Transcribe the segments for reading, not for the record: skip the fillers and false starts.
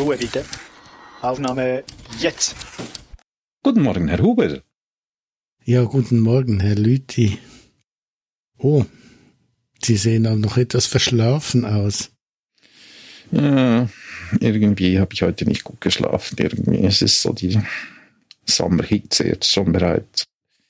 Ruhe bitte. Aufnahme jetzt. Guten Morgen, Herr Huber. Ja, guten Morgen, Herr Lüthi. Oh, Sie sehen auch noch etwas verschlafen aus. Irgendwie habe ich heute nicht gut geschlafen. Irgendwie ist es so die Sommerhitze jetzt schon bereits.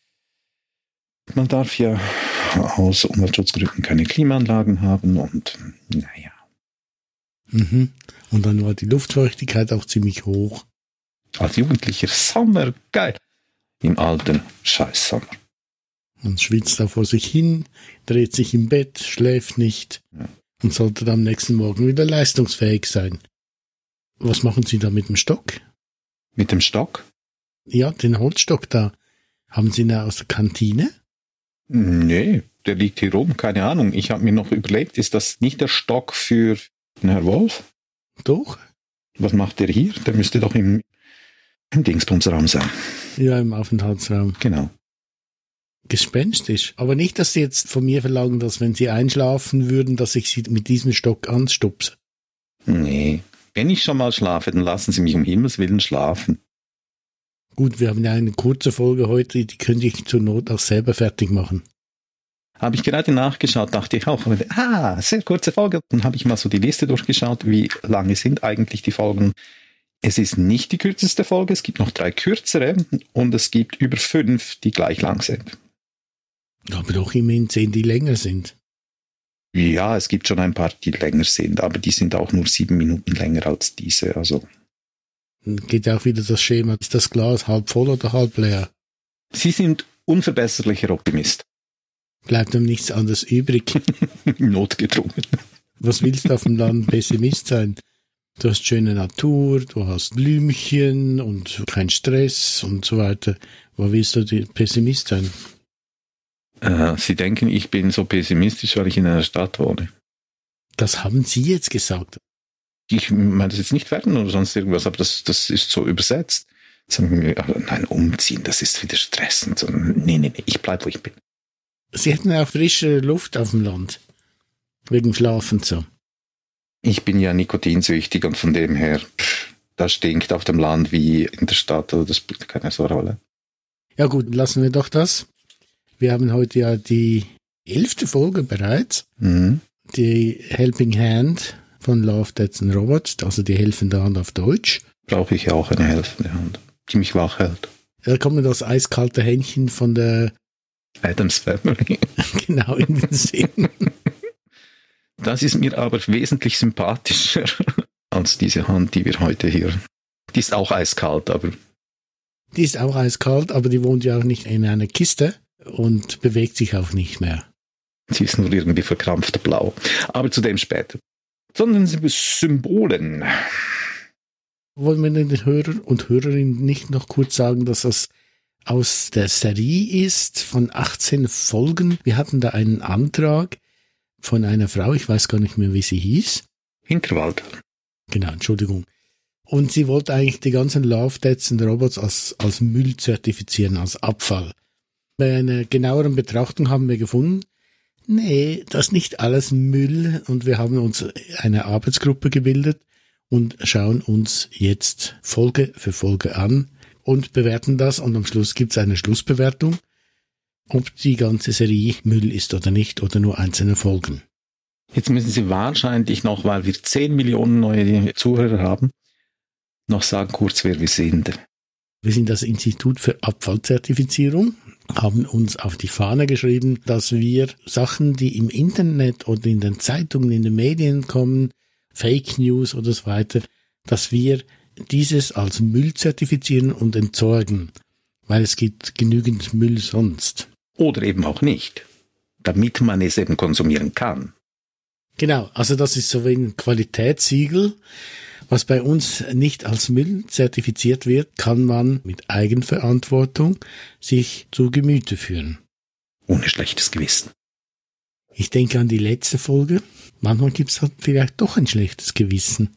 Man darf ja aus Umweltschutzgründen keine Klimaanlagen haben und naja. Mhm. Und dann war die Luftfeuchtigkeit auch ziemlich hoch. Als Jugendlicher Sommer, geil. Im alten Scheiß-Sommer. Man schwitzt da vor sich hin, dreht sich im Bett, schläft nicht und sollte dann am nächsten Morgen wieder leistungsfähig sein. Was machen Sie da mit dem Stock? Mit dem Stock? Ja, den Holzstock da. Haben Sie ihn aus der Kantine? Nee, der liegt hier oben, keine Ahnung. Ich habe mir noch überlegt, ist das nicht der Stock für den Herr Wolf? Doch. Was macht der hier? Der müsste doch im Dingsbumsraum sein. Ja, im Aufenthaltsraum. Genau. Gespenstisch. Aber nicht, dass Sie jetzt von mir verlangen, dass wenn Sie einschlafen würden, dass ich Sie mit diesem Stock anstupse. Nee, wenn ich schon mal schlafe, dann lassen Sie mich um Himmels Willen schlafen. Gut, wir haben ja eine kurze Folge heute, die könnte ich zur Not auch selber fertig machen. Habe ich gerade nachgeschaut, dachte ich auch, sehr kurze Folge. Dann habe ich mal so die Liste durchgeschaut, wie lange sind eigentlich die Folgen. Es ist nicht die kürzeste Folge, es gibt noch 3 kürzere und es gibt über 5, die gleich lang sind. Aber doch immerhin 10, die länger sind. Ja, es gibt schon ein paar, die länger sind, aber die sind auch nur 7 Minuten länger als diese. Also Dann geht ja auch wieder das Schema, ist das Glas halb voll oder halb leer? Sie sind unverbesserlicher Optimist. Bleibt einem nichts anderes übrig. Notgedrungen. Was willst du auf dem Land Pessimist sein? Du hast schöne Natur, du hast Blümchen und kein Stress und so weiter. Wo willst du Pessimist sein? Sie denken, ich bin so pessimistisch, weil ich in einer Stadt wohne. Das haben Sie jetzt gesagt. Ich meine das jetzt nicht werden oder sonst irgendwas, aber das ist so übersetzt. Sagen wir, nein, umziehen, das ist wieder stressend. Nee, ich bleib, wo ich bin. Sie hätten ja auch frische Luft auf dem Land. Wegen Schlafen so. Ich bin ja nikotinsüchtig und von dem her, das stinkt auf dem Land wie in der Stadt, oder das spielt keine so Rolle. Ja gut, lassen wir doch das. Wir haben heute ja die 11. Folge bereits. Mhm. Die Helping Hand von Love, Death and Robots, also die helfende Hand auf Deutsch. Brauche ich ja auch eine helfende Hand, die mich wach hält. Da kommt mir das eiskalte Händchen von der Addams Family. genau in den Sinn. Das ist mir aber wesentlich sympathischer als diese Hand, die wir heute hier. Die ist auch eiskalt, aber... Die ist auch eiskalt, aber die wohnt ja auch nicht in einer Kiste und bewegt sich auch nicht mehr. Sie ist nur irgendwie verkrampft blau. Aber zu dem später. Sondern Symbolen. Wollen wir den Hörer und Hörerinnen nicht noch kurz sagen, dass das aus der Serie ist von 18 Folgen? Wir hatten da einen Antrag von einer Frau, ich weiß gar nicht mehr, wie sie hieß. Hinterwald. Genau, Entschuldigung. Und sie wollte eigentlich die ganzen Love, Death and Robots als Müll zertifizieren, als Abfall. Bei einer genaueren Betrachtung haben wir gefunden, nee, das ist nicht alles Müll, und wir haben uns eine Arbeitsgruppe gebildet und schauen uns jetzt Folge für Folge an und bewerten das, und am Schluss gibt es eine Schlussbewertung, ob die ganze Serie Müll ist oder nicht oder nur einzelne Folgen. Jetzt müssen Sie wahrscheinlich noch, weil wir 10 Millionen neue Zuhörer haben, noch sagen kurz, wer wir sind. Wir sind das Institut für Abfallzertifizierung, haben uns auf die Fahne geschrieben, dass wir Sachen, die im Internet oder in den Zeitungen, in den Medien kommen, Fake News oder so weiter, dass wir dieses als Müll zertifizieren und entsorgen, weil es gibt genügend Müll sonst. Oder eben auch nicht, damit man es eben konsumieren kann. Genau, also das ist so wie ein Qualitätssiegel. Was bei uns nicht als Müll zertifiziert wird, kann man mit Eigenverantwortung sich zu Gemüte führen. Ohne schlechtes Gewissen. Ich denke an die letzte Folge. Manchmal gibt es halt vielleicht doch ein schlechtes Gewissen.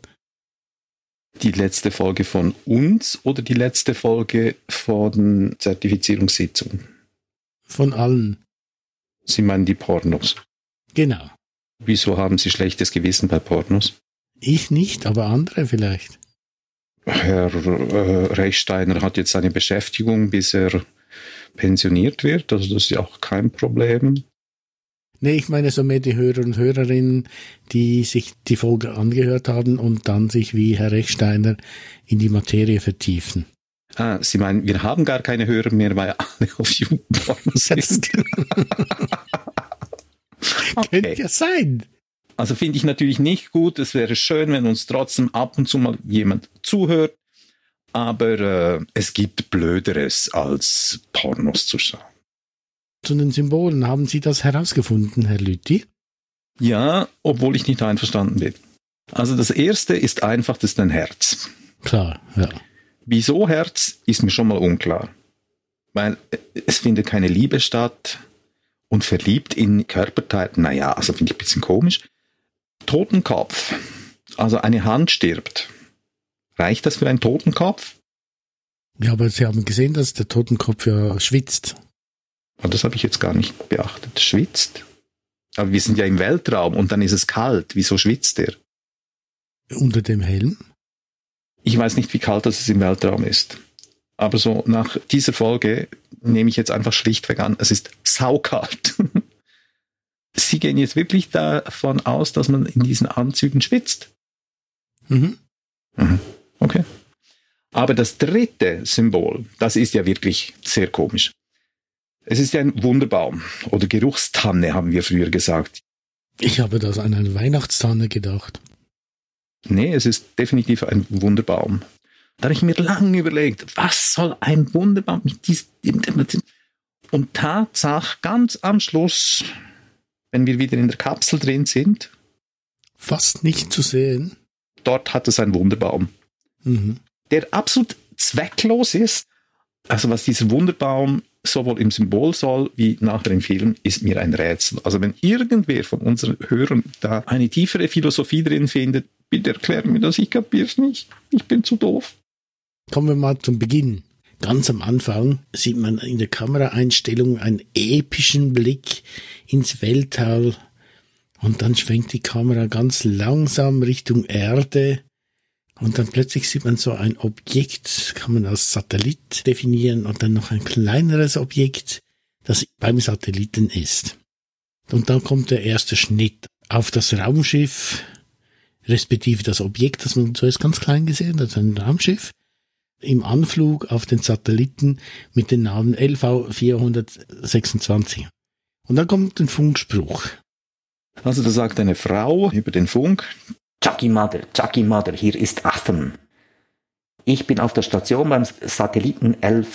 Die letzte Folge von uns oder die letzte Folge von Zertifizierungssitzung? Von allen. Sie meinen die Pornos? Genau. Wieso haben Sie schlechtes Gewissen bei Pornos? Ich nicht, aber andere vielleicht. Herr Rechsteiner hat jetzt seine Beschäftigung, bis er pensioniert wird. Also das ist ja auch kein Problem. Nee, ich meine so mehr die Hörer und Hörerinnen, die sich die Folge angehört haben und dann sich wie Herr Rechsteiner in die Materie vertiefen. Ah, Sie meinen, wir haben gar keine Hörer mehr, weil alle auf YouTube sind. Okay. Könnte ja sein. Also finde ich natürlich nicht gut. Es wäre schön, wenn uns trotzdem ab und zu mal jemand zuhört. Aber es gibt Blöderes, als Pornos zu schauen. Zu den Symbolen, haben Sie das herausgefunden, Herr Lüthi? Ja, obwohl ich nicht einverstanden bin. Also das erste ist einfach, das ist ein Herz. Klar, ja. Wieso Herz, ist mir schon mal unklar. Weil es findet keine Liebe statt und verliebt in Körperteile, naja, also finde ich ein bisschen komisch. Totenkopf, also eine Hand stirbt. Reicht das für einen Totenkopf? Ja, aber Sie haben gesehen, dass der Totenkopf ja schwitzt. Oh, das habe ich jetzt gar nicht beachtet. Schwitzt? Aber wir sind ja im Weltraum und dann ist es kalt. Wieso schwitzt der? Unter dem Helm? Ich weiß nicht, wie kalt das im Weltraum ist. Aber so nach dieser Folge nehme ich jetzt einfach schlichtweg an, es ist saukalt. Sie gehen jetzt wirklich davon aus, dass man in diesen Anzügen schwitzt? Mhm. Okay. Aber das dritte Symbol, das ist ja wirklich sehr komisch. Es ist ja ein Wunderbaum oder Geruchstanne, haben wir früher gesagt. Ich habe das an eine Weihnachtstanne gedacht. Nee, es ist definitiv ein Wunderbaum. Da habe ich mir lange überlegt, was soll ein Wunderbaum mit diesem... Und Tatsache, ganz am Schluss, wenn wir wieder in der Kapsel drin sind... Fast nicht zu sehen. Dort hat es einen Wunderbaum. Mhm. Der absolut zwecklos ist. Also was dieser Wunderbaum sowohl im Symbol soll, wie nachher im Film, ist mir ein Rätsel. Also wenn irgendwer von unseren Hörern da eine tiefere Philosophie drin findet, bitte erklären mir das, ich kapier's nicht. Ich bin zu doof. Kommen wir mal zum Beginn. Ganz am Anfang sieht man in der Kameraeinstellung einen epischen Blick ins Weltall und dann schwenkt die Kamera ganz langsam Richtung Erde und dann plötzlich sieht man so ein Objekt, kann man als Satellit definieren und dann noch ein kleineres Objekt, das beim Satelliten ist. Und dann kommt der erste Schnitt auf das Raumschiff, respektive das Objekt, das man zuerst ganz klein gesehen hat, ein Raumschiff, im Anflug auf den Satelliten mit dem Namen LV-426. Und dann kommt ein Funkspruch. Also da sagt eine Frau über den Funk: Chucky Mother, hier ist Atham. Ich bin auf der Station beim Satelliten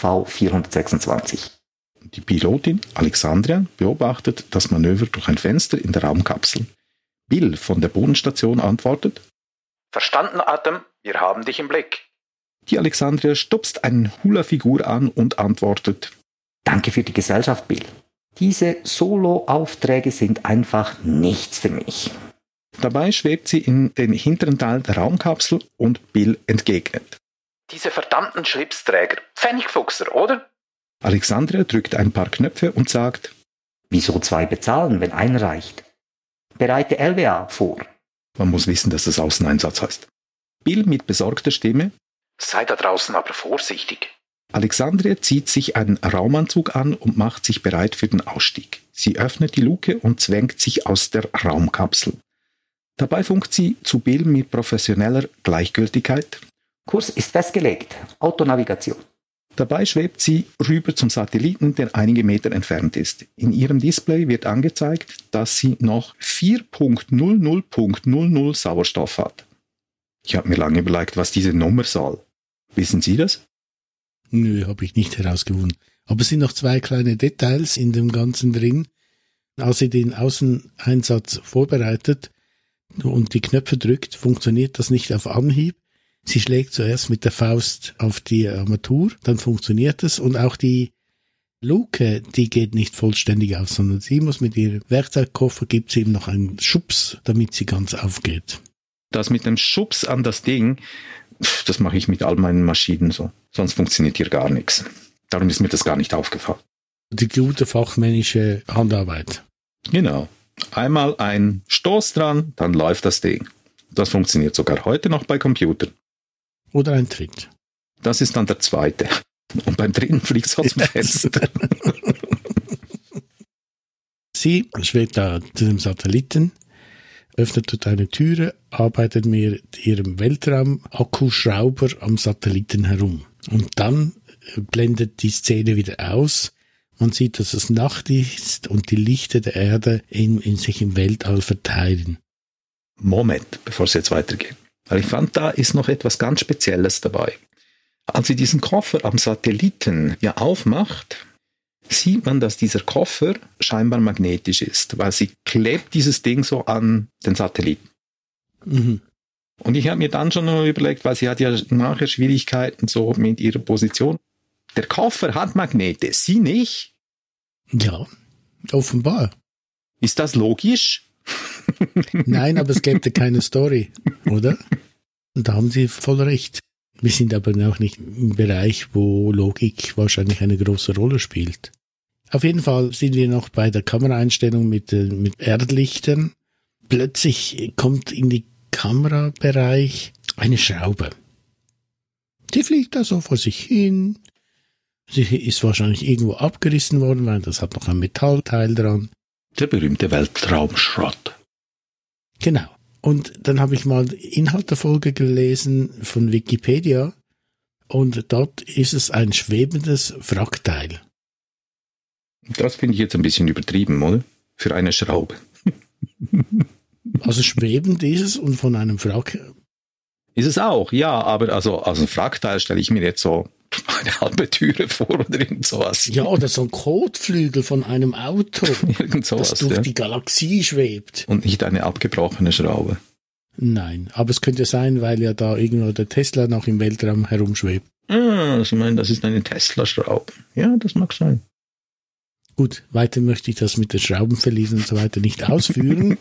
LV-426. Die Pilotin Alexandria beobachtet das Manöver durch ein Fenster in der Raumkapsel. Bill von der Bodenstation antwortet: Verstanden, Atham, wir haben dich im Blick. Die Alexandria stupst eine Hula-Figur an und antwortet: Danke für die Gesellschaft, Bill. Diese Solo-Aufträge sind einfach nichts für mich. Dabei schwebt sie in den hinteren Teil der Raumkapsel und Bill entgegnet: Diese verdammten Schlipsträger, Pfennigfuchser, oder? Alexandria drückt ein paar Knöpfe und sagt: Wieso 2 bezahlen, wenn einer reicht? Bereite LWA vor. Man muss wissen, dass das Außeneinsatz heißt. Bill mit besorgter Stimme: Sei da draußen aber vorsichtig. Alexandria zieht sich einen Raumanzug an und macht sich bereit für den Ausstieg. Sie öffnet die Luke und zwängt sich aus der Raumkapsel. Dabei funkt sie zu Bill mit professioneller Gleichgültigkeit: Kurs ist festgelegt. Autonavigation. Dabei schwebt sie rüber zum Satelliten, der einige Meter entfernt ist. In ihrem Display wird angezeigt, dass sie noch 4.00.00 Sauerstoff hat. Ich habe mir lange überlegt, was diese Nummer soll. Wissen Sie das? Nö, habe ich nicht herausgefunden. Aber es sind noch 2 kleine Details in dem Ganzen drin. Als sie den Außeneinsatz vorbereitet und die Knöpfe drückt, funktioniert das nicht auf Anhieb. Sie schlägt zuerst mit der Faust auf die Armatur, dann funktioniert es und auch die Luke, die geht nicht vollständig auf, sondern sie muss mit ihrem Werkzeugkoffer, gibt sie ihm noch einen Schubs, damit sie ganz aufgeht. Das mit dem Schubs an das Ding, das mache ich mit all meinen Maschinen so. Sonst funktioniert hier gar nichts. Darum ist mir das gar nicht aufgefallen. Die gute fachmännische Handarbeit. Genau. Einmal ein Stoß dran, dann läuft das Ding. Das funktioniert sogar heute noch bei Computern. Oder ein Tritt. Das ist dann der zweite. Und beim dritten fliegt es aus dem Fenster. Sie schwebt da zu dem Satelliten, öffnet dort eine Türe, arbeitet mit ihrem Weltraum-Akkuschrauber am Satelliten herum. Und dann blendet die Szene wieder aus. Man sieht, dass es Nacht ist und die Lichter der Erde in sich im Weltall verteilen. Moment, bevor es jetzt weitergeht. Weil ich fand, da ist noch etwas ganz Spezielles dabei. Als sie diesen Koffer am Satelliten ja aufmacht, sieht man, dass dieser Koffer scheinbar magnetisch ist, weil sie klebt dieses Ding so an den Satelliten. Mhm. Und ich habe mir dann schon noch überlegt, weil sie hat ja nachher Schwierigkeiten so mit ihrer Position. Der Koffer hat Magnete, sie nicht. Ja, offenbar. Ist das logisch? Nein, aber es gäbe keine Story, oder? Und da haben Sie voll recht. Wir sind aber noch nicht im Bereich, wo Logik wahrscheinlich eine große Rolle spielt. Auf jeden Fall sind wir noch bei der Kameraeinstellung mit Erdlichtern. Plötzlich kommt in die Kamerabereich eine Schraube. Die fliegt da so vor sich hin. Sie ist wahrscheinlich irgendwo abgerissen worden, weil das hat noch ein Metallteil dran. Der berühmte Weltraumschrott. Genau. Und dann habe ich mal Inhalt der Folge gelesen von Wikipedia und dort ist es ein schwebendes Wrackteil. Das finde ich jetzt ein bisschen übertrieben, oder? Für eine Schraube. Also schwebend ist es und von einem Wrack. Ist es auch, ja, aber also ein Wrackteil stelle ich mir jetzt so eine halbe Türe vor oder irgend sowas. Ja, oder so ein Kotflügel von einem Auto, Irgend sowas, das durch ja. die Galaxie schwebt. Und nicht eine abgebrochene Schraube. Nein, aber es könnte sein, weil ja da irgendwo der Tesla noch im Weltraum herumschwebt. Ich meine, das ist eine Tesla-Schraube. Ja, das mag sein. Gut, weiter möchte ich das mit den Schraubenverliesen und so weiter nicht ausführen.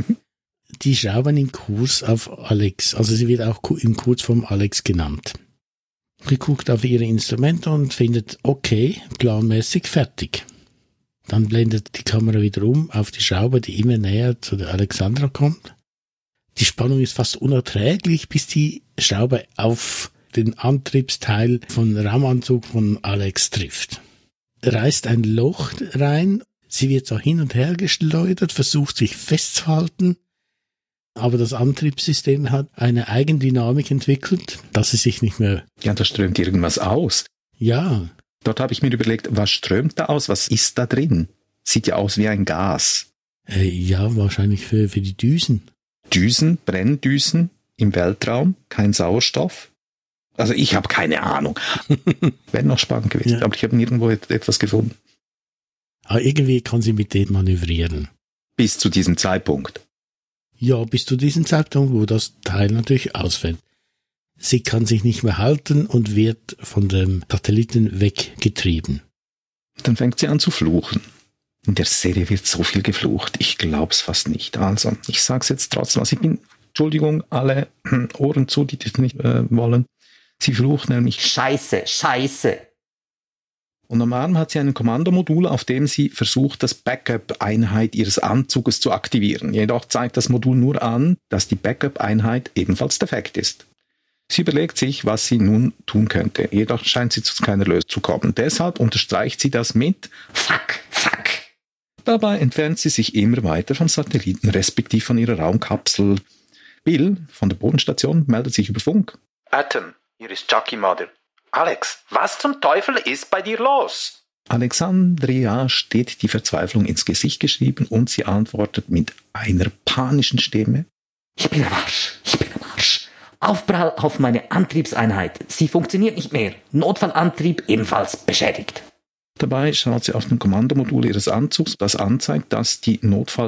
Die schrauben in Kurs auf Alex, also sie wird auch in Kurs vom Alex genannt. Sie guckt auf ihre Instrumente und findet, okay, planmäßig fertig. Dann blendet die Kamera wieder um auf die Schraube, die immer näher zu der Alexandra kommt. Die Spannung ist fast unerträglich, bis die Schraube auf den Antriebsteil von Raumanzug von Alex trifft. Reißt ein Loch rein, sie wird so hin und her geschleudert, versucht sich festzuhalten, aber das Antriebssystem hat eine Eigendynamik entwickelt, dass sie sich nicht mehr... Ja, da strömt irgendwas aus. Ja. Dort habe ich mir überlegt, was strömt da aus? Was ist da drin? Sieht ja aus wie ein Gas. Ja, wahrscheinlich für die Düsen. Düsen, Brenndüsen im Weltraum, kein Sauerstoff. Also ich habe keine Ahnung. Wäre noch spannend gewesen, Ja. aber ich habe nirgendwo etwas gefunden. Aber irgendwie kann sie mit dem manövrieren. Bis zu diesem Zeitpunkt. Ja, bis zu diesem Zeitpunkt, wo das Teil natürlich ausfällt. Sie kann sich nicht mehr halten und wird von dem Satelliten weggetrieben. Dann fängt sie an zu fluchen. In der Serie wird so viel geflucht. Ich glaub's fast nicht. Also, ich sag's jetzt trotzdem. Also ich bin, Entschuldigung, alle Ohren zu, die das nicht wollen. Sie flucht nämlich. Scheiße, scheiße. Und am Arm hat sie ein Kommandomodul, auf dem sie versucht, das Backup-Einheit ihres Anzuges zu aktivieren. Jedoch zeigt das Modul nur an, dass die Backup-Einheit ebenfalls defekt ist. Sie überlegt sich, was sie nun tun könnte. Jedoch scheint sie zu keiner Lösung zu kommen. Deshalb unterstreicht sie das mit Fuck, fuck. Dabei entfernt sie sich immer weiter vom Satelliten, respektive von ihrer Raumkapsel. Bill von der Bodenstation meldet sich über Funk. Atom, hier ist Chucky Mother. Alex, was zum Teufel ist bei dir los? Alexandria steht die Verzweiflung ins Gesicht geschrieben und sie antwortet mit einer panischen Stimme. Ich bin am Arsch, ich bin am Arsch. Aufprall auf meine Antriebseinheit. Sie funktioniert nicht mehr. Notfallantrieb ebenfalls beschädigt. Dabei schaut sie auf dem Kommandomodul ihres Anzugs, das anzeigt, dass die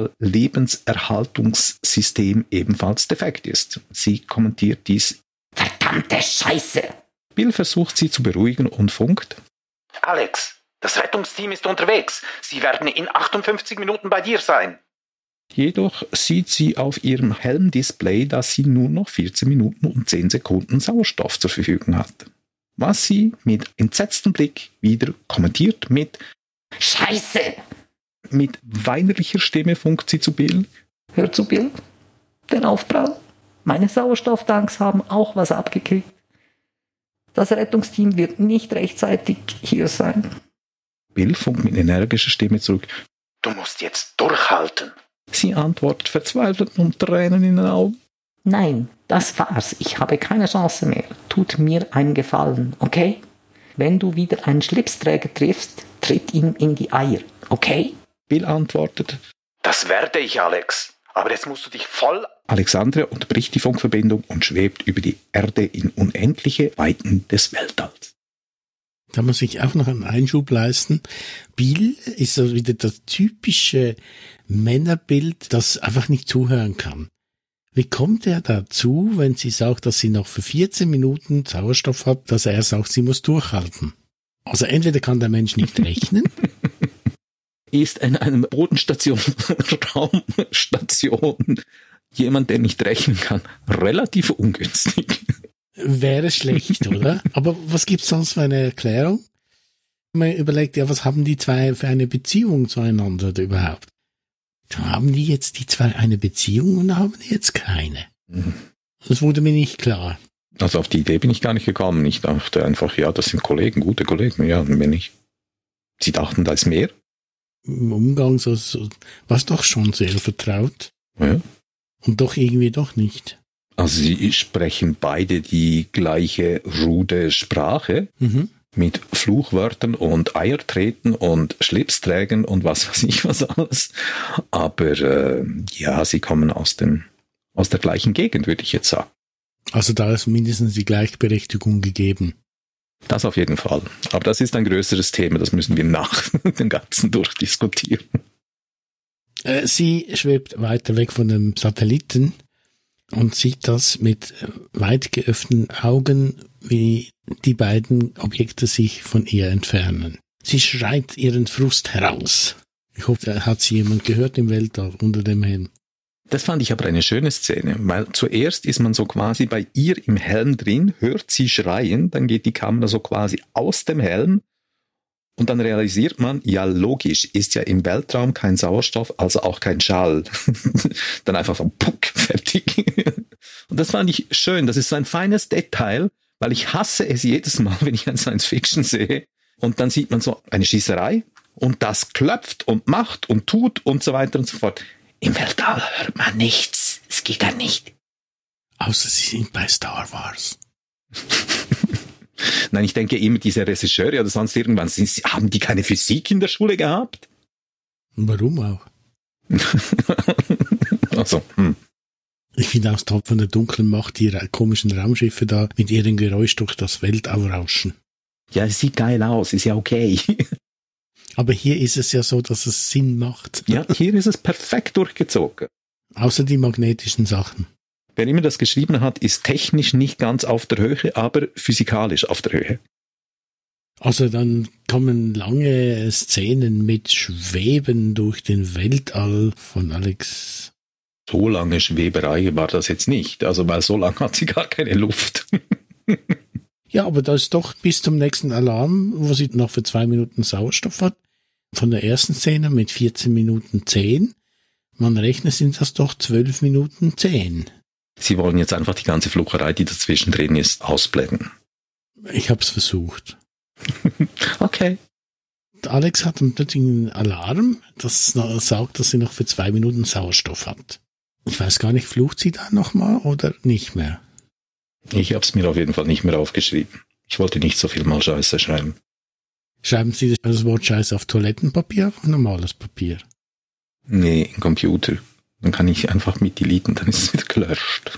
Notfall-Lebenserhaltungssystem ebenfalls defekt ist. Sie kommentiert dies. Verdammte Scheiße. Bill versucht sie zu beruhigen und funkt. Alex, das Rettungsteam ist unterwegs. Sie werden in 58 Minuten bei dir sein. Jedoch sieht sie auf ihrem Helmdisplay, dass sie nur noch 14 Minuten und 10 Sekunden Sauerstoff zur Verfügung hat. Was sie mit entsetztem Blick wieder kommentiert mit Scheiße. Mit weinerlicher Stimme funkt sie zu Bill. Hör zu, Bill. Der Aufprall. Meine Sauerstofftanks haben auch was abgekriegt. Das Rettungsteam wird nicht rechtzeitig hier sein. Bill funkt mit energischer Stimme zurück. Du musst jetzt durchhalten. Sie antwortet verzweifelt und Tränen in den Augen. Nein, das war's. Ich habe keine Chance mehr. Tut mir einen Gefallen, okay? Wenn du wieder einen Schlipsträger triffst, tritt ihm in die Eier, okay? Bill antwortet. Das werde ich, Alex. Aber jetzt musst du dich voll... Alexandria unterbricht die Funkverbindung und schwebt über die Erde in unendliche Weiten des Weltalls. Da muss ich auch noch einen Einschub leisten. Bill ist so wieder das typische Männerbild, das einfach nicht zuhören kann. Wie kommt er dazu, wenn sie sagt, dass sie noch für 14 Minuten Sauerstoff hat, dass er sagt, sie muss durchhalten? Also entweder kann der Mensch nicht rechnen. Ist in einer Bodenstation, Raumstation, jemand, der nicht rechnen kann, relativ ungünstig. Wäre schlecht, oder? Aber was gibt's sonst für eine Erklärung? Man überlegt ja, was haben die zwei für eine Beziehung zueinander überhaupt? Haben die jetzt die zwei eine Beziehung oder haben die jetzt keine? Das wurde mir nicht klar. Also auf die Idee bin ich gar nicht gekommen. Ich dachte einfach, ja, das sind Kollegen, gute Kollegen. Ja, wenn ich. Sie dachten, da ist mehr? Im Umgang war es doch schon sehr vertraut. Ja. Und doch irgendwie doch nicht. Also sie sprechen beide die gleiche rude Sprache. Mit Fluchwörtern und Eiertreten und Schlipsträgen und was weiß ich was alles. Aber ja, sie kommen aus der gleichen Gegend, würde ich jetzt sagen. Also da ist mindestens die Gleichberechtigung gegeben. Das auf jeden Fall. Aber das ist ein größeres Thema, das müssen wir nach dem Ganzen durchdiskutieren. Sie schwebt weiter weg von dem Satelliten und sieht das mit weit geöffneten Augen, wie die beiden Objekte sich von ihr entfernen. Sie schreit ihren Frust heraus. Ich hoffe, hat sie jemand gehört im Weltall unter dem Helm. Das fand ich aber eine schöne Szene, weil zuerst ist man so quasi bei ihr im Helm drin, hört sie schreien, dann geht die Kamera so quasi aus dem Helm und dann realisiert man, ja logisch, ist ja im Weltraum kein Sauerstoff, also auch kein Schall. Dann einfach so, puck, fertig. Und das fand ich schön, das ist so ein feines Detail, weil ich hasse es jedes Mal, wenn ich ein Science-Fiction sehe und dann sieht man so eine Schießerei und das klopft und macht und tut und so weiter und so fort. Im Weltall hört man nichts. Es geht ja nicht. Außer sie sind bei Star Wars. Nein, ich denke immer, diese Regisseure oder sonst irgendwann, haben die keine Physik in der Schule gehabt? Warum auch? Also, Ich finde auch top von der dunklen Macht ihrer komischen Raumschiffe da mit ihrem Geräusch durch das Weltall rauschen. Ja, es sieht geil aus, ist ja okay. Aber hier ist es ja so, dass es Sinn macht. Ja, hier ist es perfekt durchgezogen. Außer die magnetischen Sachen. Wer immer das geschrieben hat, ist technisch nicht ganz auf der Höhe, aber physikalisch auf der Höhe. Also dann kommen lange Szenen mit Schweben durch den Weltall von Alex. So lange Schweberei war das jetzt nicht, also weil so lange hat sie gar keine Luft. Ja, aber da ist doch bis zum nächsten Alarm, wo sie noch für 2 Minuten Sauerstoff hat, von der ersten Szene mit 14 Minuten 10. Man rechnet, sind das doch 12 Minuten 10. Sie wollen jetzt einfach die ganze Flucherei, die dazwischen drin ist, ausblenden. Ich hab's versucht. Okay. Alex hat plötzlich einen Alarm, das sagt, dass sie noch für 2 Minuten Sauerstoff hat. Ich weiß gar nicht, flucht sie da nochmal oder nicht mehr? Ich habe es mir auf jeden Fall nicht mehr aufgeschrieben. Ich wollte nicht so viel mal Scheiße schreiben. Schreiben Sie das Wort Scheiße auf Toilettenpapier, auf normales Papier? Nee, im Computer. Dann kann ich einfach mit deleten, dann ist es wieder gelöscht.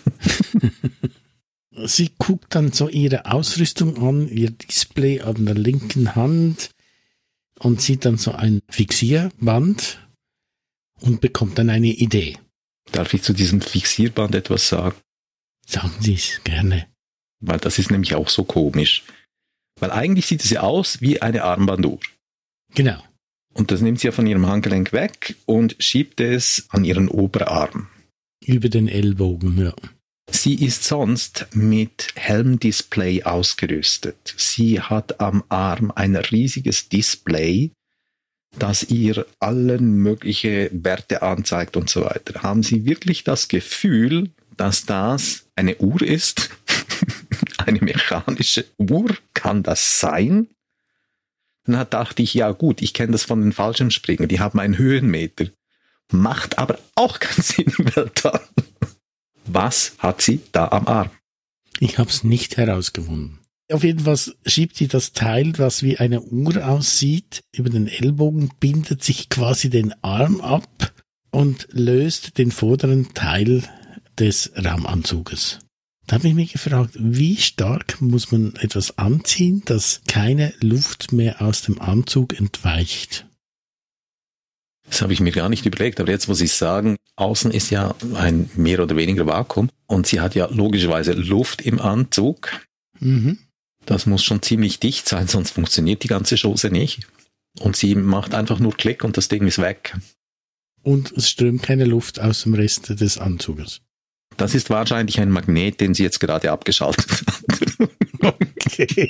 Sie guckt dann so ihre Ausrüstung an, ihr Display an der linken Hand und sieht dann so ein Fixierband und bekommt dann eine Idee. Darf ich zu diesem Fixierband etwas sagen? Sagen Sie es gerne. Weil das ist nämlich auch so komisch. Weil eigentlich sieht es ja aus wie eine Armbanduhr. Genau. Und das nimmt sie ja von ihrem Handgelenk weg und schiebt es an ihren Oberarm. Über den Ellbogen, ja. Sie ist sonst mit Helmdisplay ausgerüstet. Sie hat am Arm ein riesiges Display, das ihr allen mögliche Werte anzeigt und so weiter. Haben Sie wirklich das Gefühl, dass das eine Uhr ist? eine mechanische Uhr, kann das sein? Dann dachte ich, ja gut, ich kenne das von den Fallschirmspringern, die haben einen Höhenmeter. Macht aber auch keinen Sinn im Weltall. Was hat sie da am Arm? Ich habe es nicht herausgefunden. Auf jeden Fall schiebt sie das Teil, was wie eine Uhr aussieht, über den Ellbogen, bindet sich quasi den Arm ab und löst den vorderen Teil des Raumanzuges. Da habe ich mich gefragt, wie stark muss man etwas anziehen, dass keine Luft mehr aus dem Anzug entweicht? Das habe ich mir gar nicht überlegt, aber jetzt muss ich sagen, außen ist ja ein mehr oder weniger Vakuum und sie hat ja logischerweise Luft im Anzug. Mhm. Das muss schon ziemlich dicht sein, sonst funktioniert die ganze Chose nicht. Und sie macht einfach nur Klick und das Ding ist weg. Und es strömt keine Luft aus dem Rest des Anzuges. Das ist wahrscheinlich ein Magnet, den sie jetzt gerade abgeschaltet hat. Okay.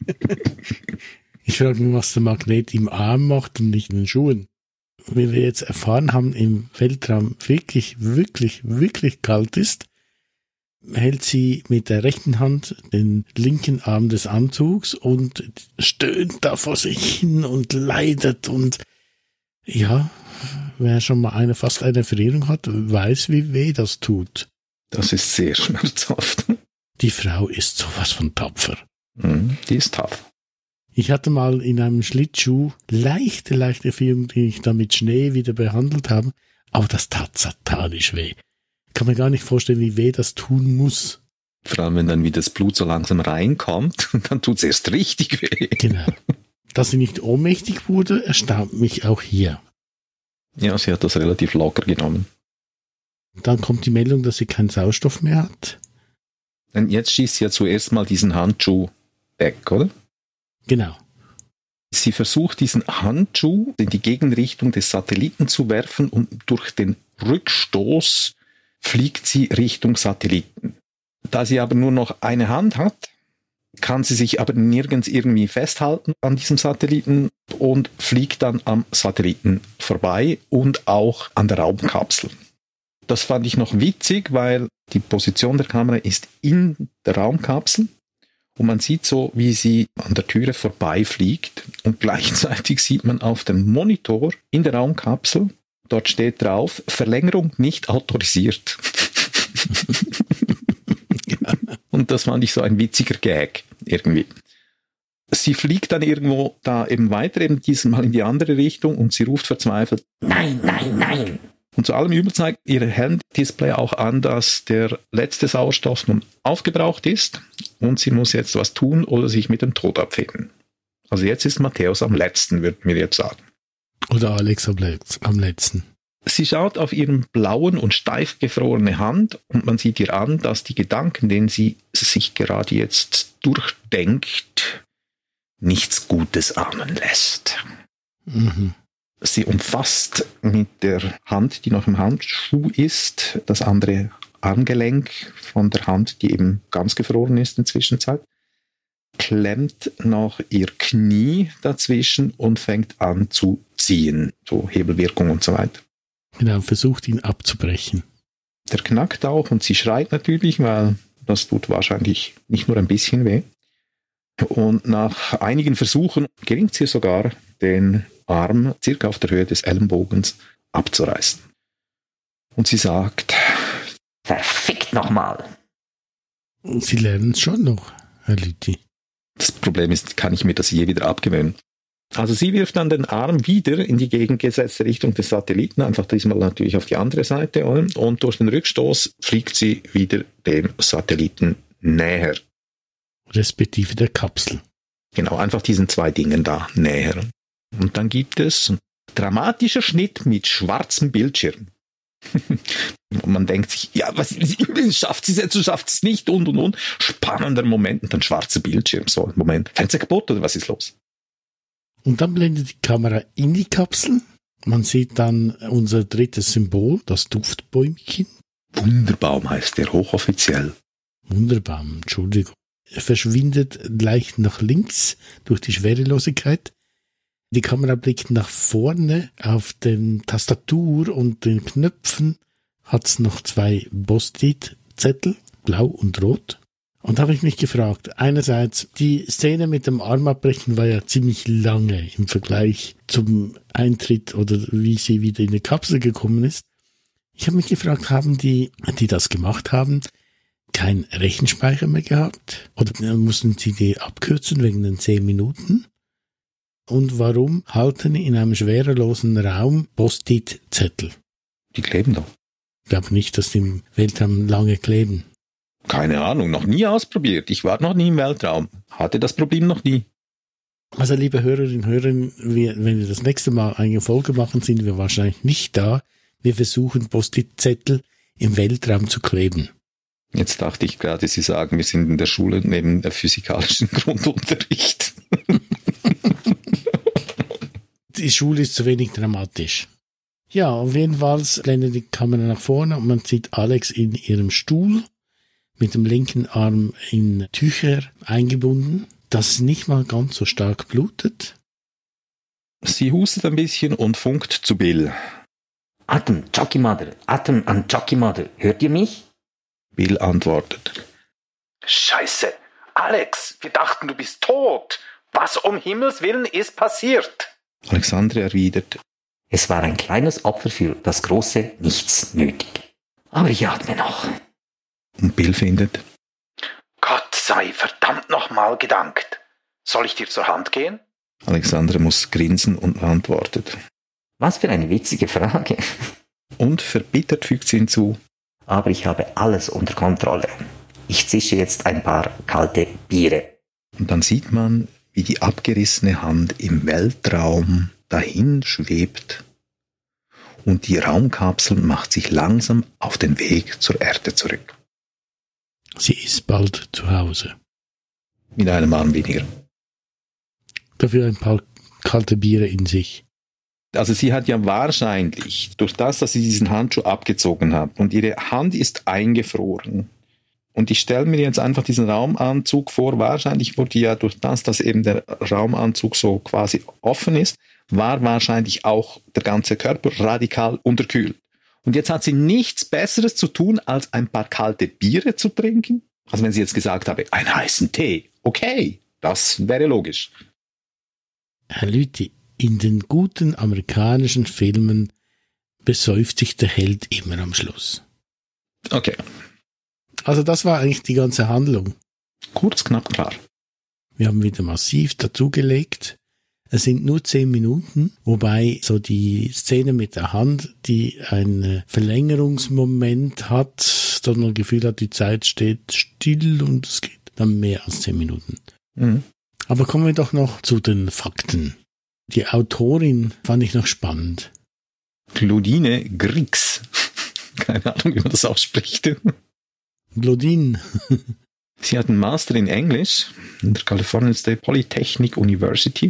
Ich frage mich, was der Magnet im Arm macht und nicht in den Schuhen. Wie wir jetzt erfahren haben, im Weltraum wirklich, wirklich, wirklich kalt ist, hält sie mit der rechten Hand den linken Arm des Anzugs und stöhnt da vor sich hin und leidet. Und ja, wer schon mal fast eine Verletzung hat, weiß, wie weh das tut. Das ist sehr schmerzhaft. Die Frau ist sowas von tapfer. Die ist tough. Ich hatte mal in einem Schlittschuh leichte Erfahrung, die ich da mit Schnee wieder behandelt habe, aber das tat satanisch weh. Ich kann mir gar nicht vorstellen, wie weh das tun muss. Vor allem, wenn dann wieder das Blut so langsam reinkommt, dann tut es erst richtig weh. Genau. Dass sie nicht ohnmächtig wurde, erstaunt mich auch hier. Ja, sie hat das relativ locker genommen. Dann kommt die Meldung, dass sie keinen Sauerstoff mehr hat. Denn jetzt schießt sie ja zuerst mal diesen Handschuh weg, oder? Genau. Sie versucht, diesen Handschuh in die Gegenrichtung des Satelliten zu werfen und durch den Rückstoß fliegt sie Richtung Satelliten. Da sie aber nur noch eine Hand hat, kann sie sich aber nirgends irgendwie festhalten an diesem Satelliten und fliegt dann am Satelliten vorbei und auch an der Raumkapsel. Das fand ich noch witzig, weil die Position der Kamera ist in der Raumkapsel. Und man sieht so, wie sie an der Türe vorbeifliegt und gleichzeitig sieht man auf dem Monitor in der Raumkapsel, dort steht drauf, Verlängerung nicht autorisiert. Ja. Und das fand ich so ein witziger Gag irgendwie. Sie fliegt dann irgendwo da eben weiter, eben diesmal in die andere Richtung und sie ruft verzweifelt, Nein, nein, nein. Und zu allem Übel zeigt ihr Handdisplay auch an, dass der letzte Sauerstoff nun aufgebraucht ist und sie muss jetzt was tun oder sich mit dem Tod abfinden. Also jetzt ist Matthäus am letzten, würden wir jetzt sagen. Oder Alex am letzten. Sie schaut auf ihren blauen und steif gefrorene Hand und man sieht ihr an, dass die Gedanken, denen sie sich gerade jetzt durchdenkt, nichts Gutes ahnen lässt. Mhm. Sie umfasst mit der Hand, die noch im Handschuh ist, das andere Armgelenk von der Hand, die eben ganz gefroren ist in der Zwischenzeit, klemmt noch ihr Knie dazwischen und fängt an zu ziehen, so Hebelwirkung und so weiter. Genau, versucht ihn abzubrechen. Der knackt auch und sie schreit natürlich, weil das tut wahrscheinlich nicht nur ein bisschen weh. Und nach einigen Versuchen gelingt es ihr sogar, den Arm circa auf der Höhe des Ellenbogens abzureißen. Und sie sagt, Verfickt nochmal. Sie lernen es schon noch, Herr Lüthi. das Problem ist, kann ich mir das je wieder abgewöhnen? Also sie wirft dann den Arm wieder in die gegengesetzte Richtung des Satelliten, einfach diesmal natürlich auf die andere Seite, und durch den Rückstoß fliegt sie wieder dem Satelliten näher. Respektive der Kapsel. Genau, einfach diesen zwei Dingen da näher. Und dann gibt es einen dramatischen Schnitt mit schwarzem Bildschirm. Und man denkt sich, ja, was schafft sie es jetzt, schafft es nicht und. Spannender Moment und dann schwarzer Bildschirm. So, Moment, Fenster kaputt oder was ist los? Und dann blendet die Kamera in die Kapsel. Man sieht dann unser drittes Symbol, das Duftbäumchen. Wunderbaum heißt der, hochoffiziell. Wunderbaum, Entschuldigung. Er verschwindet leicht nach links durch die Schwerelosigkeit. Die Kamera blickt nach vorne. Auf den Tastatur und den Knöpfen hat es noch zwei Post-it-Zettel, blau und rot. Und da habe ich mich gefragt, einerseits, die Szene mit dem Armabbrechen war ja ziemlich lange im Vergleich zum Eintritt oder wie sie wieder in die Kapsel gekommen ist. Ich habe mich gefragt, haben die das gemacht haben, keinen Rechenspeicher mehr gehabt? Oder mussten sie die abkürzen wegen den 10 Minuten? Und warum halten in einem schwerelosen Raum Post-it-Zettel? Die kleben doch. Ich glaube nicht, dass die im Weltraum lange kleben. Keine Ahnung, noch nie ausprobiert. Ich war noch nie im Weltraum. Hatte das Problem noch nie. Also liebe Hörerinnen und Hörer, wenn wir das nächste Mal eine Folge machen, sind wir wahrscheinlich nicht da. Wir versuchen Post-it-Zettel im Weltraum zu kleben. Jetzt dachte ich gerade, Sie sagen, wir sind in der Schule neben der physikalischen Grundunterricht. Die Schule ist zu wenig dramatisch. Ja, auf jeden Fall blendet die Kamera nach vorne und man sieht Alex in ihrem Stuhl mit dem linken Arm in Tücher eingebunden, dass es nicht mal ganz so stark blutet. Sie hustet ein bisschen und funkt zu Bill. Atem, Chucky Mother, Atem an Chucky Mother. Hört ihr mich? Bill antwortet. Scheiße. Alex, wir dachten, du bist tot. Was um Himmels Willen ist passiert? Alexandre erwidert. Es war ein kleines Opfer für das große Nichts nötig. Aber ich atme noch. Und Bill findet. Gott sei verdammt nochmal gedankt. Soll ich dir zur Hand gehen? Alexandre muss grinsen und antwortet. Was für eine witzige Frage. Und verbittert fügt sie hinzu. Aber ich habe alles unter Kontrolle. Ich zische jetzt ein paar kalte Biere. Und dann sieht man, wie die abgerissene Hand im Weltraum dahin schwebt und die Raumkapsel macht sich langsam auf den Weg zur Erde zurück. Sie ist bald zu Hause. Mit einem Arm weniger. Dafür ein paar kalte Biere in sich. Also sie hat ja wahrscheinlich, durch das, dass sie diesen Handschuh abgezogen hat und ihre Hand ist eingefroren. Und ich stelle mir jetzt einfach diesen Raumanzug vor, wahrscheinlich wurde ja durch das, dass eben der Raumanzug so quasi offen ist, war wahrscheinlich auch der ganze Körper radikal unterkühlt. Und jetzt hat sie nichts Besseres zu tun, als ein paar kalte Biere zu trinken. Also wenn sie jetzt gesagt habe, einen heißen Tee, okay, das wäre logisch. Herr Lüthi, in den guten amerikanischen Filmen besäuft sich der Held immer am Schluss. Okay. Also das war eigentlich die ganze Handlung. Kurz, knapp, klar. Wir haben wieder massiv dazugelegt. Es sind nur 10 Minuten, wobei so die Szene mit der Hand, die einen Verlängerungsmoment hat, dass man das Gefühl hat, die Zeit steht still und es geht dann mehr als 10 Minuten. Mhm. Aber kommen wir doch noch zu den Fakten. Die Autorin fand ich noch spannend. Claudine Griggs. Keine Ahnung, wie man das ausspricht. Glodin. Sie hat einen Master in Englisch in der California State Polytechnic University.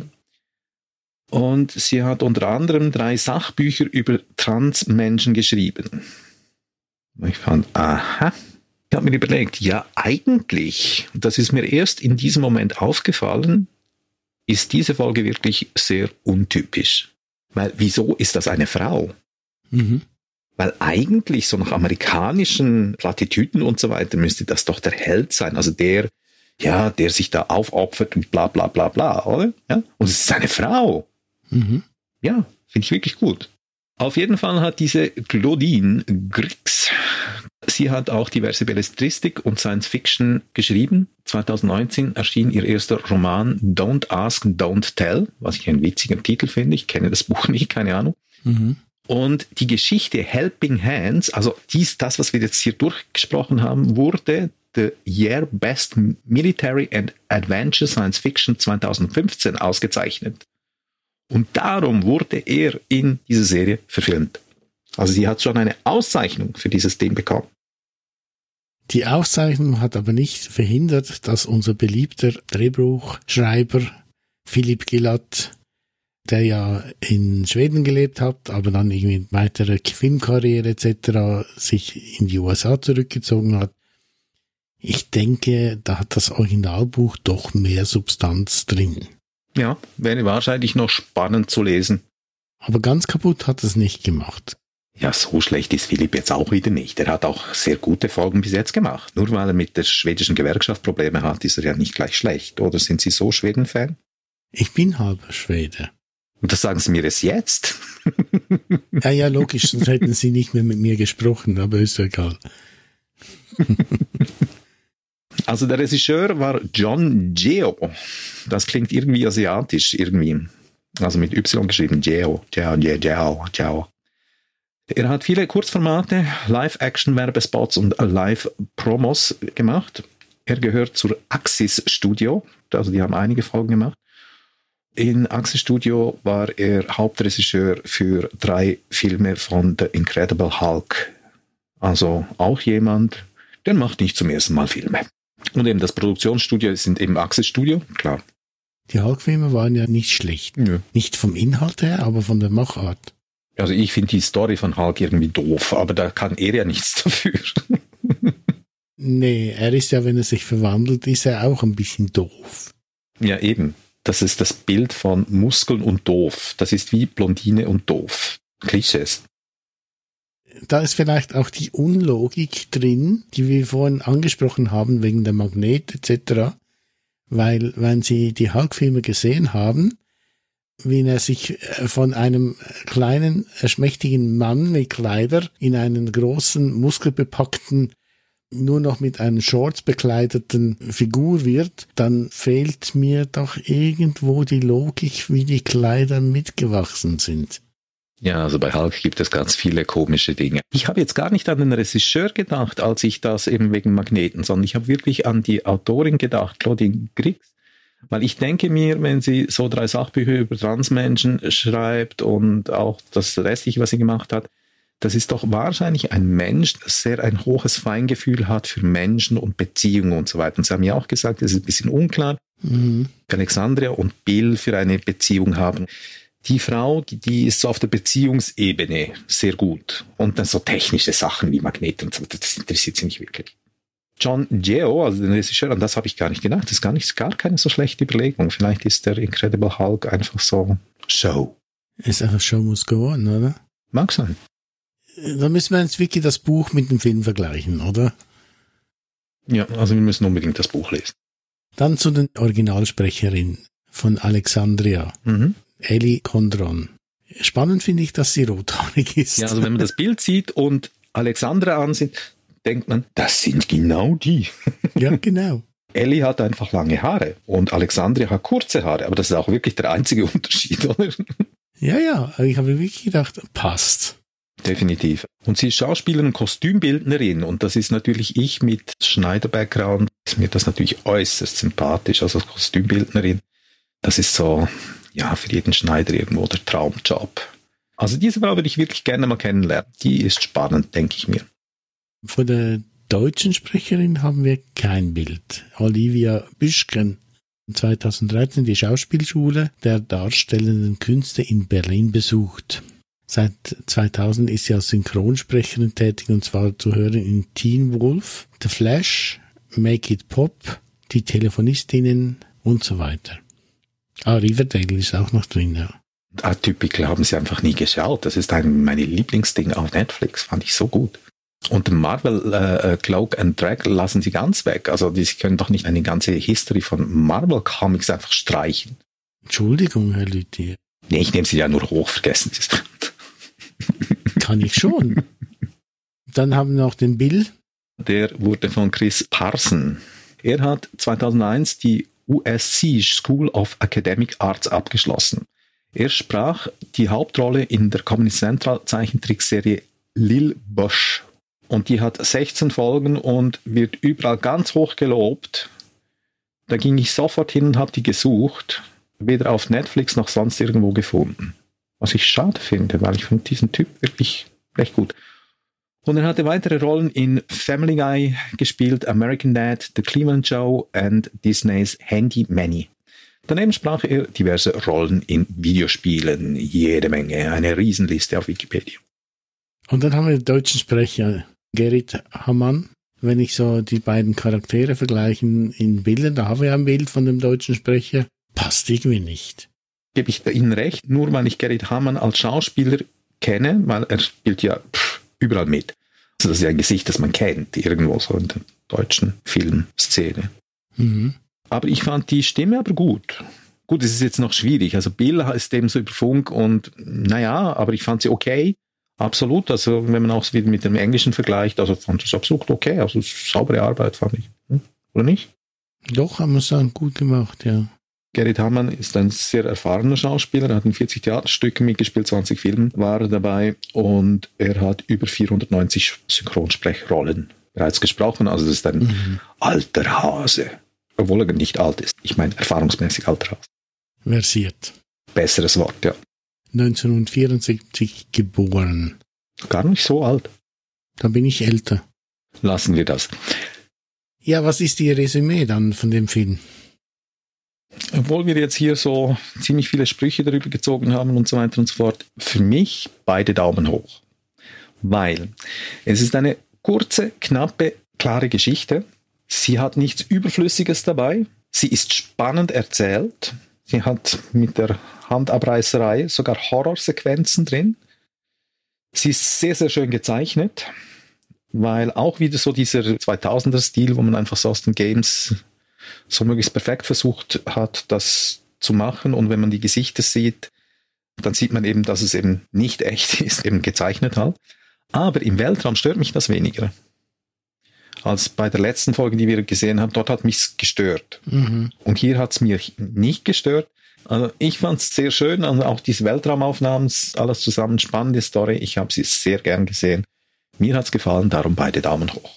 Und sie hat unter anderem 3 Sachbücher über Transmenschen geschrieben. Ich fand, aha. Ich habe mir überlegt, ja eigentlich, das ist mir erst in diesem Moment aufgefallen, ist diese Folge wirklich sehr untypisch. Weil, wieso ist das eine Frau? Mhm. Weil eigentlich so nach amerikanischen Plattitüden und so weiter müsste das doch der Held sein. Also der sich da aufopfert und bla bla bla bla, oder? Ja? Und es ist eine Frau. Mhm. Ja, finde ich wirklich gut. Auf jeden Fall hat diese Claudine Griggs, sie hat auch diverse Belletristik und Science Fiction geschrieben. 2019 erschien ihr erster Roman Don't Ask, Don't Tell, was ich einen witzigen Titel finde. Ich kenne das Buch nicht, keine Ahnung. Mhm. Und die Geschichte Helping Hands, also das, was wir jetzt hier durchgesprochen haben, wurde The Year Best Military and Adventure Science Fiction 2015 ausgezeichnet. Und darum wurde er in dieser Serie verfilmt. Also sie hat schon eine Auszeichnung für dieses Ding bekommen. Die Auszeichnung hat aber nicht verhindert, dass unser beliebter Drehbuchschreiber Philipp Gilat, der ja in Schweden gelebt hat, aber dann irgendwie mit weiterer Filmkarriere etc. sich in die USA zurückgezogen hat. Ich denke, da hat das Originalbuch doch mehr Substanz drin. Ja, wäre wahrscheinlich noch spannend zu lesen. Aber ganz kaputt hat es nicht gemacht. Ja, so schlecht ist Philipp jetzt auch wieder nicht. Er hat auch sehr gute Folgen bis jetzt gemacht. Nur weil er mit der schwedischen Gewerkschaft Probleme hat, ist er ja nicht gleich schlecht. Oder sind Sie so Schweden-Fan? Ich bin halber Schwede. Und das sagen Sie mir erst jetzt? Ja, logisch, sonst hätten Sie nicht mehr mit mir gesprochen, aber ist ja egal. Also der Regisseur war John Geo. Das klingt irgendwie asiatisch, irgendwie. Also mit Y geschrieben, Geo. Er hat viele Kurzformate, Live-Action-Werbespots und Live-Promos gemacht. Er gehört zur Axis Studio, also die haben einige Folgen gemacht. In Axis Studio war er Hauptregisseur für 3 Filme von The Incredible Hulk. Also auch jemand, der macht nicht zum ersten Mal Filme. Und eben das Produktionsstudio sind eben Axis Studio, klar. Die Hulk-Filme waren ja nicht schlecht. Nö. Nicht vom Inhalt her, aber von der Machart. Also ich finde die Story von Hulk irgendwie doof, aber da kann er ja nichts dafür. Nee, er ist ja, wenn er sich verwandelt, ist er auch ein bisschen doof. Ja, eben. Das ist das Bild von Muskeln und doof. Das ist wie Blondine und doof. Klischees. Da ist vielleicht auch die Unlogik drin, die wir vorhin angesprochen haben, wegen der Magnet etc. Weil, wenn Sie die Hulk-Filme gesehen haben, wie er sich von einem kleinen, schmächtigen Mann mit Kleider in einen großen, muskelbepackten, nur noch mit einem Shorts bekleideten Figur wird, dann fehlt mir doch irgendwo die Logik, wie die Kleider mitgewachsen sind. Ja, also bei Hulk gibt es ganz viele komische Dinge. Ich habe jetzt gar nicht an den Regisseur gedacht, als ich das eben wegen Magneten, sondern ich habe wirklich an die Autorin gedacht, Claudine Griggs. Weil ich denke mir, wenn sie so 3 Sachbücher über Transmenschen schreibt und auch das Restliche, was sie gemacht hat, das ist doch wahrscheinlich ein Mensch, das sehr ein hohes Feingefühl hat für Menschen und Beziehungen und so weiter. Und sie haben ja auch gesagt, es ist ein bisschen unklar, Alexandria und Bill für eine Beziehung haben. Die Frau, die ist so auf der Beziehungsebene sehr gut. Und dann so technische Sachen wie Magnete und so, das interessiert sie nicht wirklich. John Geo, also den Regisseur, an das habe ich gar nicht gedacht. Das ist gar keine so schlechte Überlegung. Vielleicht ist der Incredible Hulk einfach so Show. Ist einfach Show must go on, oder? Mag sein. Da müssen wir jetzt wirklich das Buch mit dem Film vergleichen, oder? Ja, also wir müssen unbedingt das Buch lesen. Dann zu den Originalsprecherinnen von Alexandria, Ellie Condron. Spannend finde ich, dass sie rothaarig ist. Ja, also wenn man das Bild sieht und Alexandra ansieht, denkt man, das sind genau die. Ja, genau. Ellie hat einfach lange Haare und Alexandria hat kurze Haare, aber das ist auch wirklich der einzige Unterschied, oder? Ja, ich habe wirklich gedacht, passt. Definitiv. Und sie ist Schauspielerin und Kostümbildnerin und das ist natürlich ich mit Schneider-Background, ist mir das natürlich äußerst sympathisch, also als Kostümbildnerin. Das ist so, ja, für jeden Schneider irgendwo der Traumjob. Also diese Frau würde ich wirklich gerne mal kennenlernen. Die ist spannend, denke ich mir. Von der deutschen Sprecherin haben wir kein Bild. Olivia Büschken, 2013 die Schauspielschule der darstellenden Künste in Berlin besucht. Seit 2000 ist sie als Synchronsprecherin tätig und zwar zu hören in Teen Wolf, The Flash, Make It Pop, Die Telefonistinnen und so weiter. Riverdale ist auch noch drin, ja. Atypical haben sie einfach nie geschaut. Das ist meine Lieblingsding auf Netflix, fand ich so gut. Und den Marvel Cloak and Drag lassen sie ganz weg. Also sie können doch nicht eine ganze History von Marvel Comics einfach streichen. Entschuldigung, Herr Lüthier. Nee, ich nehme sie ja nur hoch, vergessen Sie es. Kann ich schon. Dann haben wir noch den Bill. Der wurde von Chris Parson. Er hat 2001 die USC School of Academic Arts abgeschlossen. Er sprach die Hauptrolle in der Comedy Central Zeichentrickserie Lil Bush. Und die hat 16 Folgen und wird überall ganz hoch gelobt. Da ging ich sofort hin und habe die gesucht. Weder auf Netflix noch sonst irgendwo gefunden. Was ich schade finde, weil ich finde diesen Typ wirklich recht gut. Und er hatte weitere Rollen in Family Guy gespielt, American Dad, The Cleveland Show und Disneys Handy Manny. Daneben sprach er diverse Rollen in Videospielen, jede Menge, eine Riesenliste auf Wikipedia. Und dann haben wir den deutschen Sprecher Gerrit Hamann. Wenn ich so die beiden Charaktere vergleiche in Bildern, da haben wir ein Bild von dem deutschen Sprecher, passt irgendwie nicht. Gebe ich Ihnen recht, nur weil ich Gerrit Hamann als Schauspieler kenne, weil er spielt ja überall mit. Also das ist ja ein Gesicht, das man kennt, irgendwo so in der deutschen Filmszene. Mhm. Aber ich fand die Stimme aber gut. Gut, es ist jetzt noch schwierig. Also Bill ist eben so über Funk und naja, aber ich fand sie okay. Absolut. Also wenn man auch so wieder mit dem Englischen vergleicht, also fand ich es absolut okay. Also saubere Arbeit fand ich. Oder nicht? Doch, haben wir es dann gut gemacht, ja. Gerrit Hamann ist ein sehr erfahrener Schauspieler. Er hat in 40 Theaterstücken mitgespielt, 20 Filmen war er dabei und er hat über 490 Synchronsprechrollen bereits gesprochen. Also das ist ein alter Hase. Obwohl er nicht alt ist. Ich meine erfahrungsmäßig alter Hase. Versiert. Besseres Wort, ja. 1974 geboren. Gar nicht so alt. Da bin ich älter. Lassen wir das. Ja, was ist Ihr Resümee dann von dem Film? Obwohl wir jetzt hier so ziemlich viele Sprüche darüber gezogen haben und so weiter und so fort, für mich beide Daumen hoch. Weil es ist eine kurze, knappe, klare Geschichte. Sie hat nichts Überflüssiges dabei. Sie ist spannend erzählt. Sie hat mit der Handabreißerei sogar Horrorsequenzen drin. Sie ist sehr, sehr schön gezeichnet, weil auch wieder so dieser 2000er-Stil, wo man einfach so aus den Games so möglichst perfekt versucht hat, das zu machen. Und wenn man die Gesichter sieht, dann sieht man eben, dass es eben nicht echt ist, eben gezeichnet halt. Aber im Weltraum stört mich das weniger. Als bei der letzten Folge, die wir gesehen haben, dort hat mich's gestört. Mhm. Und hier hat's mir nicht gestört. Also ich fand's sehr schön, also auch diese Weltraumaufnahmen, alles zusammen, spannende Story. Ich habe sie sehr gern gesehen. Mir hat's gefallen, darum beide Daumen hoch.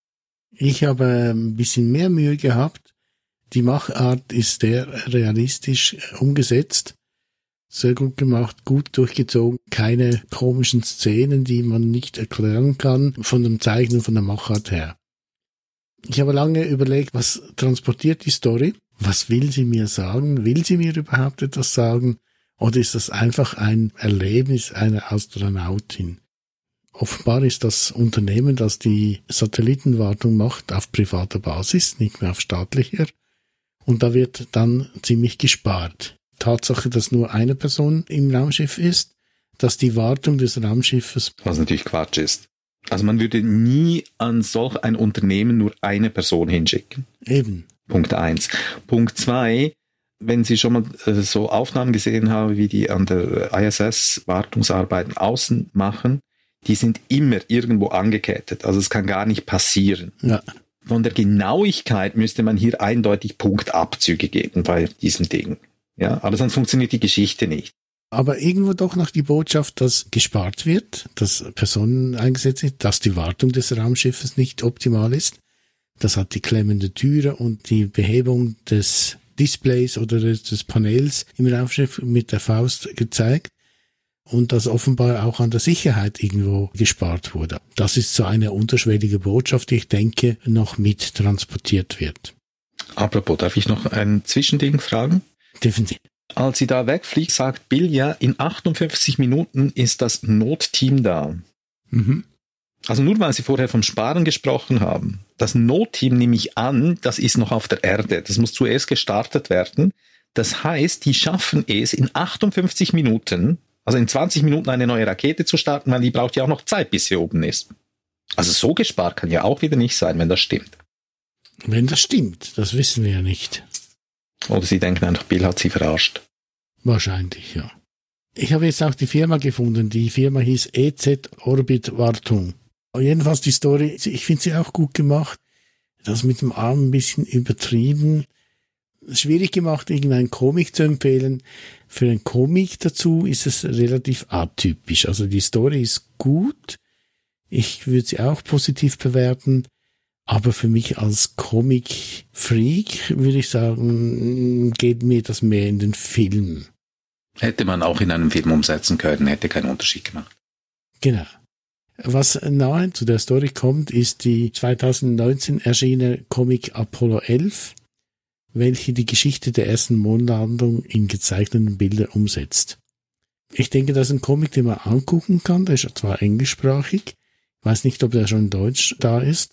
Ich habe ein bisschen mehr Mühe gehabt. Die Machart ist sehr realistisch umgesetzt. Sehr gut gemacht, gut durchgezogen. Keine komischen Szenen, die man nicht erklären kann von dem Zeichnen, von der Machart her. Ich habe lange überlegt, was transportiert die Story? Was will sie mir sagen? Will sie mir überhaupt etwas sagen? Oder ist das einfach ein Erlebnis einer Astronautin? Offenbar ist das Unternehmen, das die Satellitenwartung macht, auf privater Basis, nicht mehr auf staatlicher. Und da wird dann ziemlich gespart. Tatsache, dass nur eine Person im Raumschiff ist, dass die Wartung des Raumschiffes... Was natürlich Quatsch ist. Also man würde nie an solch ein Unternehmen nur eine Person hinschicken. Eben. Punkt 1. Punkt 2, wenn Sie schon mal so Aufnahmen gesehen haben, wie die an der ISS Wartungsarbeiten außen machen, die sind immer irgendwo angekettet. Also es kann gar nicht passieren. Ja. Von der Genauigkeit müsste man hier eindeutig Punktabzüge geben bei diesem Ding. Ja, aber sonst funktioniert die Geschichte nicht. Aber irgendwo doch noch die Botschaft, dass gespart wird, dass Personen eingesetzt sind, dass die Wartung des Raumschiffes nicht optimal ist. Das hat die klemmende Türe und die Behebung des Displays oder des Panels im Raumschiff mit der Faust gezeigt. Und dass offenbar auch an der Sicherheit irgendwo gespart wurde. Das ist so eine unterschwellige Botschaft, die ich denke, noch mit transportiert wird. Apropos, darf ich noch ein Zwischending fragen? Definitiv. Als sie da wegfliegt, sagt Bill ja, in 58 Minuten ist das Notteam da. Mhm. Also nur weil sie vorher vom Sparen gesprochen haben. Das Notteam, nehme ich an, das ist noch auf der Erde. Das muss zuerst gestartet werden. Das heißt, die schaffen es in 58 Minuten, also in 20 Minuten eine neue Rakete zu starten, weil die braucht ja auch noch Zeit, bis sie oben ist. Also so gespart kann ja auch wieder nicht sein, wenn das stimmt. Wenn das stimmt, das wissen wir ja nicht. Oder sie denken einfach, Bill hat sie verarscht. Wahrscheinlich, ja. Ich habe jetzt auch die Firma gefunden. Die Firma hieß EZ Orbit Wartung. Jedenfalls die Story, ich finde sie auch gut gemacht. Das mit dem Arm ein bisschen übertrieben. Schwierig gemacht, irgendeinen Comic zu empfehlen. Für einen Comic dazu ist es relativ atypisch. Also die Story ist gut. Ich würde sie auch positiv bewerten. Aber für mich als Comic-Freak würde ich sagen, geht mir das mehr in den Film. Hätte man auch in einem Film umsetzen können, hätte keinen Unterschied gemacht. Genau. Was nahe zu der Story kommt, ist die 2019 erschienene Comic Apollo 11, welche die Geschichte der ersten Mondlandung in gezeichneten Bildern umsetzt. Ich denke, das ist ein Comic, den man angucken kann. Der ist zwar englischsprachig. Ich weiß nicht, ob der schon in Deutsch da ist.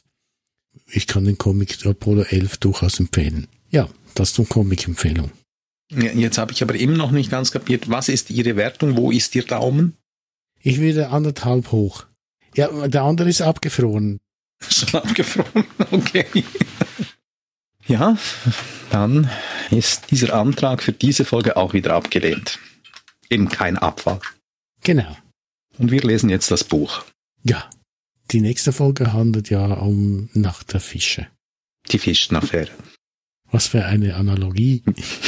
Ich kann den Comic Apollo 11 durchaus empfehlen. Ja, das zum Comic-Empfehlung. Ja, jetzt habe ich aber immer noch nicht ganz kapiert, was ist Ihre Wertung, wo ist Ihr Daumen? Ich würde 1,5 hoch. Ja, der andere ist abgefroren. Schon abgefroren, okay. Ja, dann ist dieser Antrag für diese Folge auch wieder abgelehnt. Eben kein Abfall. Genau. Und wir lesen jetzt das Buch. Ja. Die nächste Folge handelt ja um Nacht der Fische. Die Fischenaffäre. Was für eine Analogie.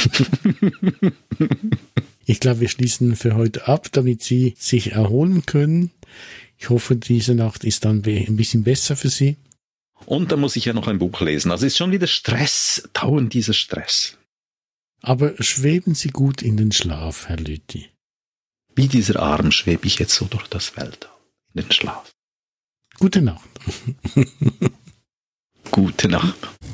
Ich glaube, wir schließen für heute ab, damit Sie sich erholen können. Ich hoffe, diese Nacht ist dann ein bisschen besser für Sie. Und dann muss ich ja noch ein Buch lesen. Also ist schon wieder Stress, dauernd dieser Stress. Aber schweben Sie gut in den Schlaf, Herr Lüthi. Wie dieser Arm schwebe ich jetzt so durch das Weltall, in den Schlaf. Gute Nacht. Gute Nacht.